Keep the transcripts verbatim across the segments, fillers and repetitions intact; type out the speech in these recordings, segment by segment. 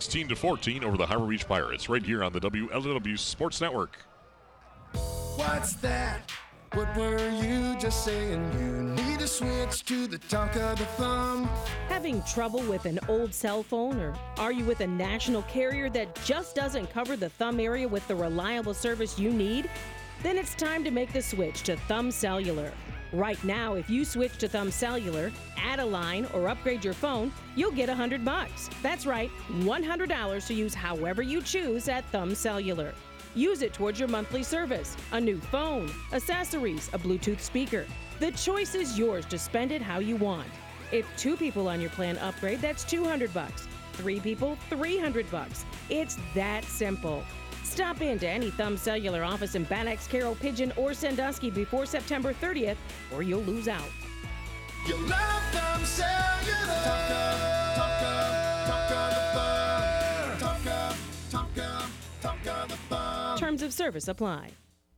sixteen to fourteen over the Harbor Beach Pirates, right here on the W L W Sports Network. What's that? What were you just saying? You need to switch to the Talk of the Thumb. Having trouble with an old cell phone, or are you with a national carrier that just doesn't cover the thumb area with the reliable service you need? Then it's time to make the switch to Thumb Cellular. Right now, if you switch to Thumb Cellular, add a line, or upgrade your phone, you'll get one hundred bucks. That's right, one hundred dollars to use however you choose at Thumb Cellular. Use it towards your monthly service, a new phone, accessories, a Bluetooth speaker. The choice is yours to spend it how you want. If two people on your plan upgrade, that's two hundred bucks. Three people, three hundred bucks. It's that simple. Stop in to any Thumb Cellular office in Bannax, Carroll, Pigeon, or Sandusky before September thirtieth, or you'll lose out. You love Thumb Cellular. Talk of, talk of, talk of the Thumb. Talk of, talk of, talk of the Thumb. Terms of service apply.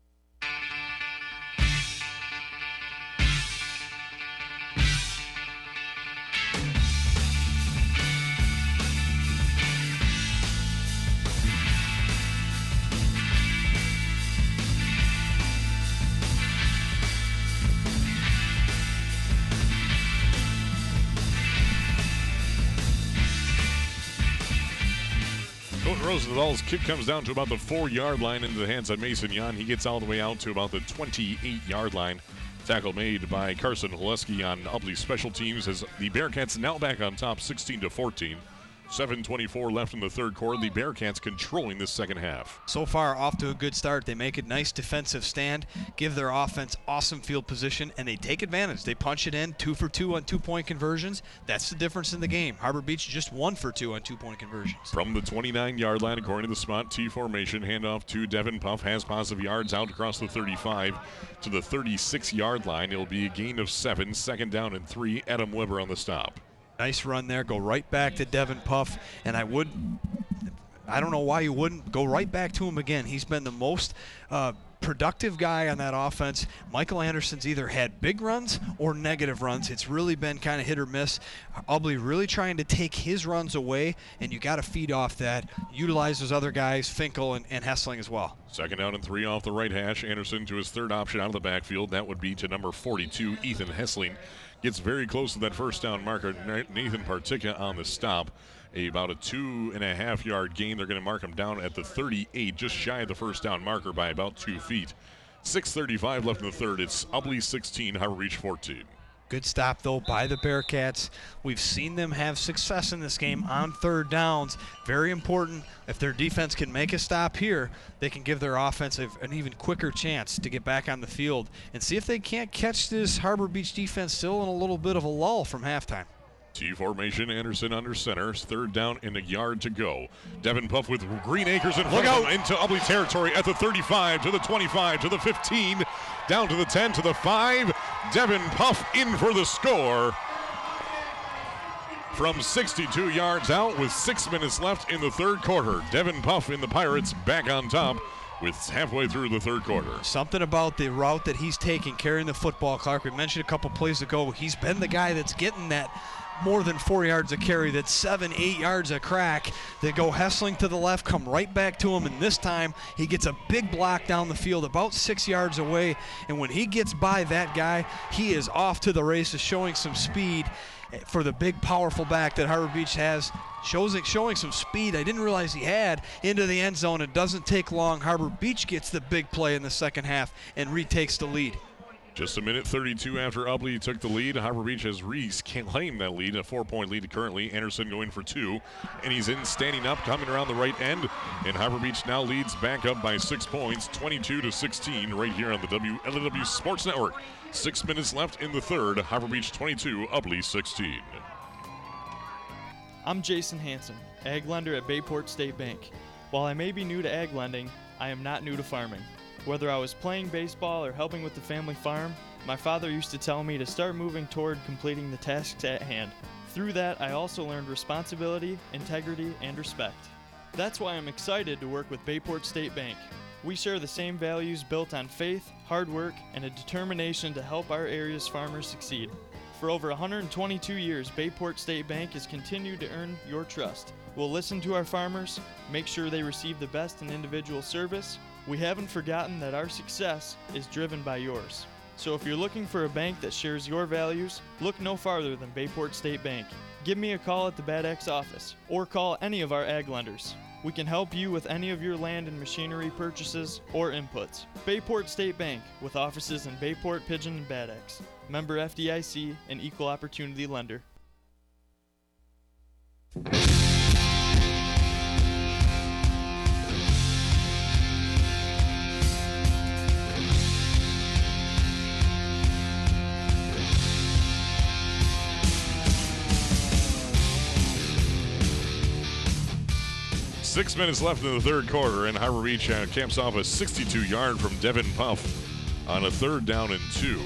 Colton Rosenthal's kick comes down to about the four-yard line into the hands of Mason Yan. He gets all the way out to about the twenty-eight-yard line. Tackle made by Carson Haleski on Ubly special teams as the Bearcats now back on top sixteen to fourteen. seven twenty-four left in the third quarter. The Bearcats controlling this second half. So far, off to a good start. They make a nice defensive stand, give their offense awesome field position, and they take advantage. They punch it in, two for two on two-point conversions. That's the difference in the game. Harbor Beach just one for two on two-point conversions. From the twenty-nine-yard line, according to the spot T formation, handoff to Devin Puff, has positive yards out across the thirty-five to the thirty-six-yard line. It'll be a gain of seven, second down and three. Adam Weber on the stop. Nice run there. Go right back to Devin Puff. And I would, I don't know why you wouldn't go right back to him again. He's been the most uh, productive guy on that offense. Michael Anderson's either had big runs or negative runs. It's really been kind of hit or miss. Ubly really trying to take his runs away, and you got to feed off that. Utilize those other guys, Finkel and, and Hessling as well. Second down and three off the right hash. Anderson to his third option out of the backfield. That would be to number forty-two, Ethan Hessling. Gets very close to that first down marker. Nathan Partica on the stop. A, about a two and a half yard gain. They're going to mark him down at the thirty-eight, just shy of the first down marker by about two feet. six thirty-five left in the third. It's Ubly sixteen, Harbor Beach fourteen. Good stop, though, by the Bearcats. We've seen them have success in this game on third downs. Very important. If their defense can make a stop here, they can give their offense an even quicker chance to get back on the field and see if they can't catch this Harbor Beach defense still in a little bit of a lull from halftime. T formation, Anderson under center. Third down and a yard to go. Devin Puff with Green Acres in front of him into Ubly territory at the thirty-five, to the twenty-five, to the fifteen, down to the ten, to the five. Devin Puff in for the score from sixty-two yards out with six minutes left in the third quarter. Devin Puff in the Pirates back on top with halfway through the third quarter. Something about the route that he's taking, carrying the football, Clark. We mentioned a couple plays ago, he's been the guy that's getting that more than four yards a carry, that's seven, eight yards a crack. They go Hessling to the left, come right back to him, and this time he gets a big block down the field about six yards away, and when he gets by that guy, he is off to the races, showing some speed for the big, powerful back that Harbor Beach has. Shows it, showing some speed I didn't realize he had into the end zone. It doesn't take long. Harbor Beach gets the big play in the second half and retakes the lead. Just a minute thirty-two after Ubly took the lead. Harbor Beach has reclaimed that lead, a four-point lead currently. Anderson going for two, and he's in, standing up, coming around the right end. And Harbor Beach now leads back up by six points, twenty-two to sixteen, right here on the W L W Sports Network. Six minutes left in the third. Harbor Beach twenty-two, Ubly sixteen. I'm Jason Hansen, ag lender at Bayport State Bank. While I may be new to ag lending, I am not new to farming. Whether I was playing baseball or helping with the family farm, my father used to tell me to start moving toward completing the tasks at hand. Through that, I also learned responsibility, integrity, and respect. That's why I'm excited to work with Bayport State Bank. We share the same values built on faith, hard work, and a determination to help our area's farmers succeed. For over one hundred twenty-two years, Bayport State Bank has continued to earn your trust. We'll listen to our farmers, make sure they receive the best in individual service. We haven't forgotten that our success is driven by yours. So if you're looking for a bank that shares your values, look no farther than Bayport State Bank. Give me a call at the Bad Axe office or call any of our ag lenders. We can help you with any of your land and machinery purchases or inputs. Bayport State Bank, with offices in Bayport, Pigeon, and Bad Axe. Member F D I C, an equal opportunity lender. Six minutes left in the third quarter, and Harbor Beach uh, camps off a sixty-two yard from Devin Puff on a third down and two.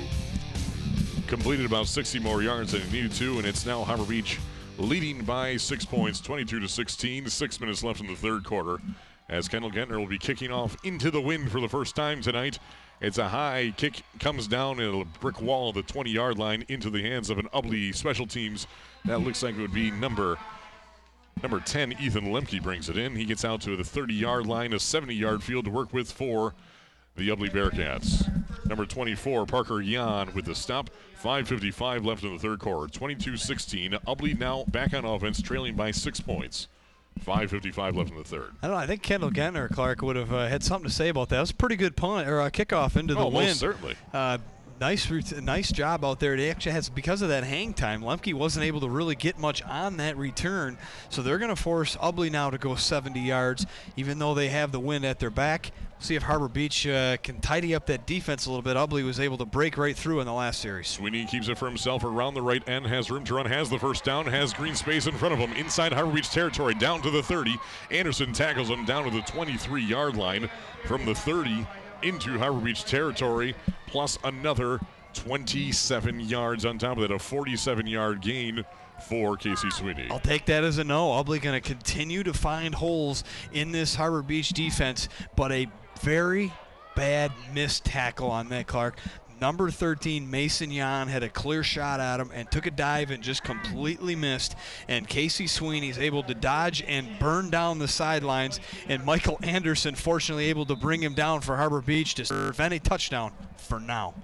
Completed about sixty more yards than he needed to, and it's now Harbor Beach leading by six points, twenty-two to sixteen. Six minutes left in the third quarter, as Kendall Gentner will be kicking off into the wind for the first time tonight. It's a high kick, comes down at a brick wall of the twenty yard line into the hands of an Ubly special teams. That looks like it would be number Number ten, Ethan Lemke brings it in. He gets out to the thirty yard line, a seventy yard field to work with for the Ubly Bearcats. Number twenty-four, Parker Yan with the stop. five fifty-five left in the third quarter. twenty-two sixteen. Ubly now back on offense, trailing by six points. five fifty-five left in the third. I don't know. I think Kendall Gentner, Clark, would have uh, had something to say about that. It was a pretty good punt or uh, kickoff into the oh, wind. Most certainly. Uh, Nice, nice job out there. They actually has because of that hang time. Lemke wasn't able to really get much on that return, so they're going to force Ubly now to go seventy yards, even though they have the wind at their back. See if Harbor Beach uh, can tidy up that defense a little bit. Ubly was able to break right through in the last series. Sweeney keeps it for himself around the right end, has room to run, has the first down, has green space in front of him inside Harbor Beach territory, down to the thirty. Anderson tackles him down to the twenty-three yard line. From the thirty into Harbor Beach territory, plus another twenty-seven yards on top of that, a forty-seven yard gain for Casey Sweeney. I'll take that as a no. Ubly going to continue to find holes in this Harbor Beach defense, but a very bad missed tackle on that, Clark. Number thirteen, Mason Yan, had a clear shot at him and took a dive and just completely missed. And Casey Sweeney is able to dodge and burn down the sidelines. And Michael Anderson, fortunately, able to bring him down for Harbor Beach to prevent a touchdown for now.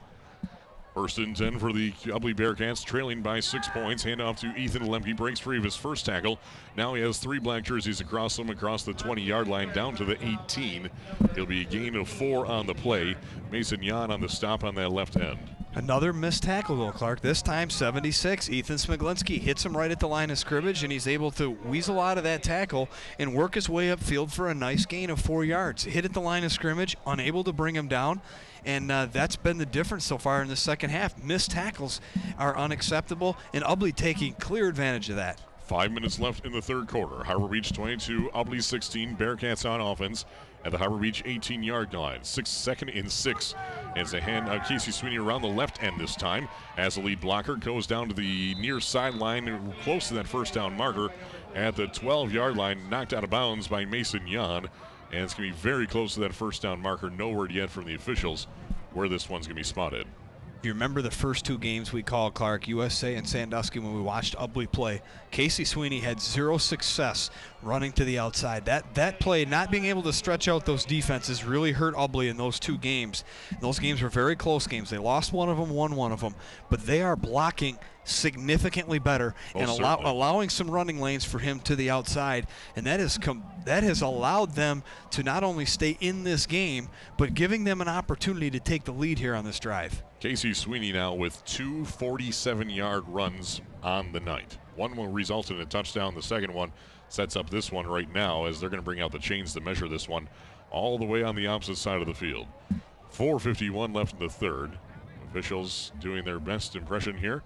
First and ten for the Ubly Bearcats, trailing by six points. Handoff to Ethan Lemke, breaks free of his first tackle. Now he has three black jerseys across him, across the twenty yard line, down to the eighteen. It'll be a gain of four on the play. Mason Yan on the stop on that left end. Another missed tackle, though, Clark. This time, seventy-six. Ethan Smiglinski hits him right at the line of scrimmage, and he's able to weasel out of that tackle and work his way upfield for a nice gain of four yards. Hit at the line of scrimmage, unable to bring him down, and uh, that's been the difference so far in the second half. Missed tackles are unacceptable, and Ubly taking clear advantage of that. Five minutes left in the third quarter. Harbor Beach twenty-two, Ubly sixteen. Bearcats on offense at the Harbor Beach eighteen yard line. Six, second and six. As a hand, uh, Casey Sweeney around the left end this time. As the lead blocker goes down to the near sideline, close to that first down marker at the twelve yard line, knocked out of bounds by Mason Yan. And it's going to be very close to that first down marker. No word yet from the officials where this one's going to be spotted. You remember the first two games we called, Clark, U S A and Sandusky, when we watched Ubly play. Casey Sweeney had zero success running to the outside. That that play, not being able to stretch out those defenses, really hurt Ubly in those two games. Those games were very close games. They lost one of them, won one of them. But they are blocking significantly better oh, and allow, allowing some running lanes for him to the outside, and that is com- that has allowed them to not only stay in this game, but giving them an opportunity to take the lead here on this drive. Casey Sweeney now with two forty-seven yard runs on the night. One will result in a touchdown. The second one sets up this one right now, as they're going to bring out the chains to measure this one all the way on the opposite side of the field. four fifty-one left in the third. Officials doing their best impression here.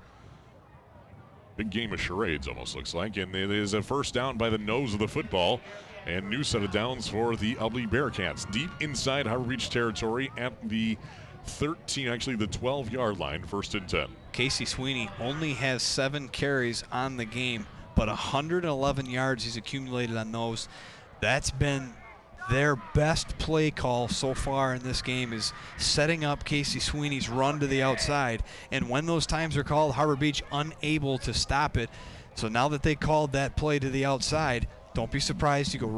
Big game of charades, almost looks like. And it is a first down by the nose of the football. And new set of downs for the Ubly Bearcats. Deep inside Harbor Beach territory at the thirteen, actually the twelve yard line, first and ten. Casey Sweeney only has seven carries on the game, but one hundred eleven yards he's accumulated on those. That's been their best play call so far in this game is setting up Casey Sweeney's run to the outside. And when those times are called, Harbor Beach unable to stop it. So now that they called that play to the outside, don't be surprised. You go